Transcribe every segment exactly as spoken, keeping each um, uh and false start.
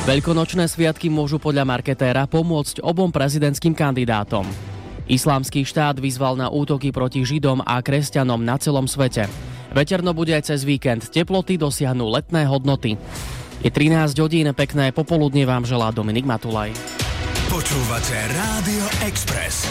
Veľkonočné sviatky môžu podľa marketéra pomôcť obom prezidentským kandidátom. Islamský štát vyzval na útoky proti Židom a kresťanom na celom svete. Veterno bude aj cez víkend, teploty dosiahnu letné hodnoty. Je trinásť hodín, pekné popoludne vám želá Dominik Matulaj. Počúvate Rádio Express.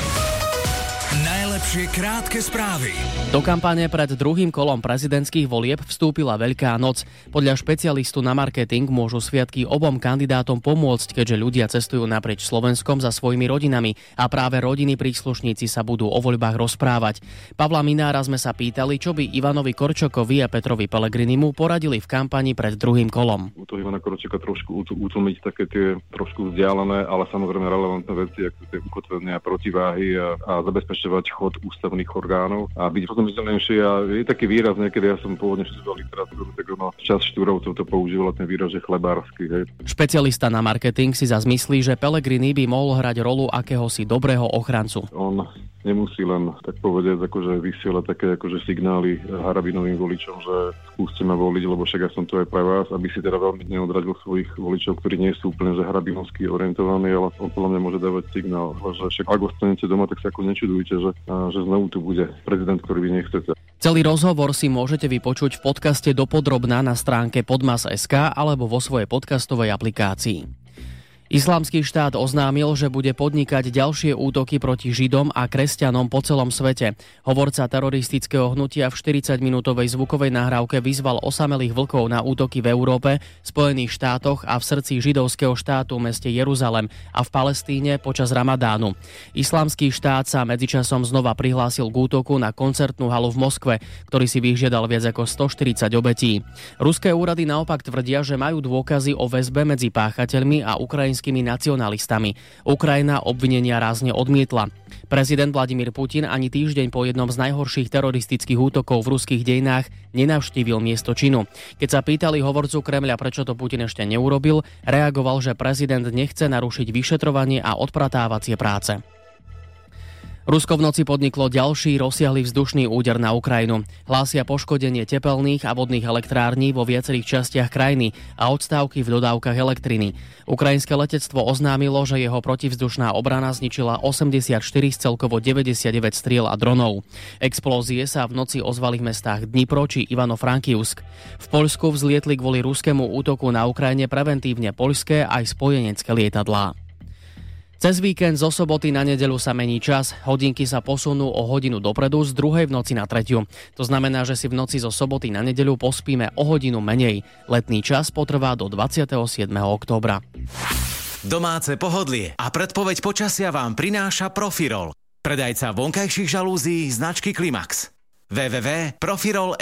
Najlepšie krátke správy. Do kampane pred druhým kolom prezidentských volieb vstúpila Veľká noc. Podľa špecialistu na marketing môžu sviatky obom kandidátom pomôcť, keďže ľudia cestujú naprieč Slovenskom za svojimi rodinami a práve rodiny príslušníci sa budú o voľbách rozprávať. Pavla Minára sme sa pýtali, čo by Ivanovi Korčokovi a Petrovi Pellegrinimu poradili v kampani pred druhým kolom. U toho Ivana Korčoka trošku utlmiť také tie trošku vzdialené, ale samozrejme relevantné veci, ako tie ukotvenia protiváhy a, a zabezpečovať chod ústavných orgánov a byť potom vzdialenejšie. A je taký výraz, niekedy ja som pôvodne študoval literatúru, tak ono čas štúrov toto používal ten výraz, že chlebársky. Hej. Špecialista na marketing si zas myslí, že Pellegrini by mohol hrať rolu akéhosi dobrého ochrancu. On nemusí len, tak povedať, akože vysielať také akože signály Harabinovým voličom, že skúste ma voliť, lebo však ja som tu aj pre vás, aby si teda veľmi neodradil svojich voličov, ktorí nie sú úplne že harabinovsky orientovaní, ale on podľa mňa môže dávať signál, že však ak ostanete doma, tak sa ako nečudujte, že, že znovu tu bude prezident, ktorý vy nechcete. Celý rozhovor si môžete vypočuť v podcaste dopodrobná na stránke podmas bodka es ká alebo vo svojej podcastovej aplikácii. Islamský štát oznámil, že bude podnikať ďalšie útoky proti Židom a kresťanom po celom svete. Hovorca teroristického hnutia v štyridsaťminútovej zvukovej nahrávke vyzval osamelých vlkov na útoky v Európe, Spojených štátoch a v srdci židovského štátu meste Jeruzalem a v Palestíne počas Ramadánu. Islamský štát sa medzičasom znova prihlásil k útoku na koncertnú halu v Moskve, ktorý si vyžiadal viac ako stoštyridsať obetí. Ruské úrady naopak tvrdia, že majú dôkazy o väzbe medzi páchateľmi a ukrajinskými nacionalistami. Ukrajina obvinenia rázne odmietla. Prezident Vladimír Putin ani týždeň po jednom z najhorších teroristických útokov v ruských dejinách nenavštívil miesto činu. Keď sa pýtali hovorcu Kremľa, prečo to Putin ešte neurobil, reagoval, že prezident nechce narušiť vyšetrovanie a odpratávacie práce. Rusko v noci podniklo ďalší rozsiahly vzdušný úder na Ukrajinu. Hlásia poškodenie tepelných a vodných elektrární vo viacerých častiach krajiny a odstávky v dodávkach elektriny. Ukrajinské letectvo oznámilo, že jeho protivzdušná obrana zničila osemdesiatštyri z celkovo deväťdesiatdeväť striel a dronov. Explózie sa v noci ozvali v mestách Dnipro či Ivano-Frankivsk. V Poľsku vzlietli kvôli ruskému útoku na Ukrajine preventívne poľské aj spojenecké lietadlá. Cez víkend zo soboty na nedeľu sa mení čas. Hodinky sa posunú o hodinu dopredu z druhej v noci na tretiu. To znamená, že si v noci zo soboty na nedeľu pospíme o hodinu menej. Letný čas potrvá do dvadsiateho siedmeho októbra. Domáce pohodlie a predpoveď počasia vám prináša Profirol. Predajca vonkajších žalúzií značky Klimax. w w w bodka profirol